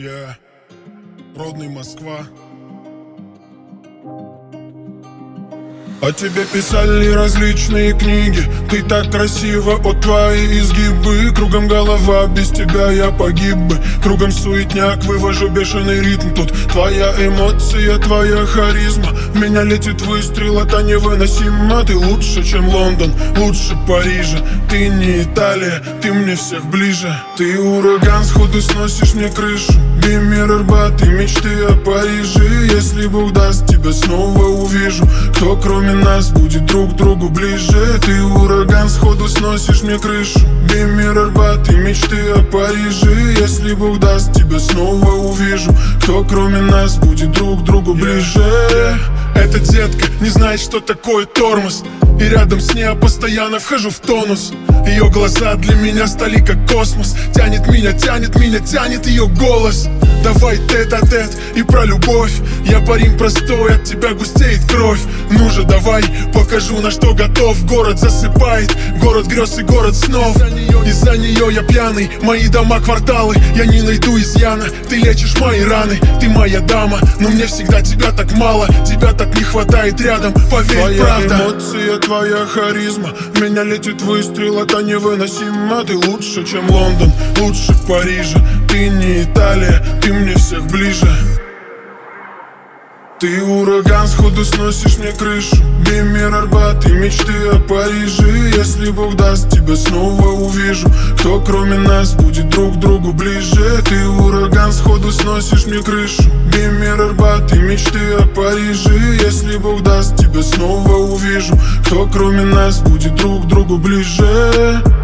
Yeah. Родный Москва. О тебе писали различные книги. Ты так красива, от твои изгибы. Кругом голова, без тебя я погиб бы. Кругом суетняк, вывожу бешеный ритм. Тут твоя эмоция, твоя харизма. В меня летит выстрел, это невыносимо. Ты лучше, чем Лондон, лучше Парижа. Ты не Италия, ты мне всех ближе. Ты ураган, сходу сносишь мне крышу. Бимер, Арбат и мечты о Париже. Если Бог даст, тебя снова увижу. Кто кроме нас будет друг другу ближе? Ты ураган, сходу сносишь мне крышу. Бимер, Арбат и мечты о Париже. Если Бог даст, тебя снова увижу. Кто кроме нас будет друг другу ближе? Эта детка не знает, что такое тормоз, и рядом с ней я постоянно вхожу в тонус. Ее глаза для меня стали как космос. Тянет меня, тянет ее голос. Давай тет-а-тет и про любовь. Я парень простой, от тебя густеет кровь. Ну же давай, покажу, на что готов. Город засыпает, город грез и город снов. Из-за нее я пьяный, мои дома, кварталы. Я не найду изъяна, ты лечишь мои раны. Ты моя дама, но мне всегда тебя так мало. Тебя так не хватает рядом, поверь, твоя правда. Твоя эмоция, твоя харизма. В меня летит выстрел, это невыносимо. Ты лучше, чем Лондон, лучше Парижа. Ты не Италия, ты мне всех ближе. Ты ураган, сходу сносишь мне крышу. Бимер, Арбат и мечты о Париже. Если Бог даст, тебя снова увижу. Кто кроме нас будет друг другу ближе? Ты ураган, сходу сносишь мне крышу. Бимер, Арбат и мечты о Париже. Если Бог даст, тебя снова увижу. Кто кроме нас будет друг другу ближе?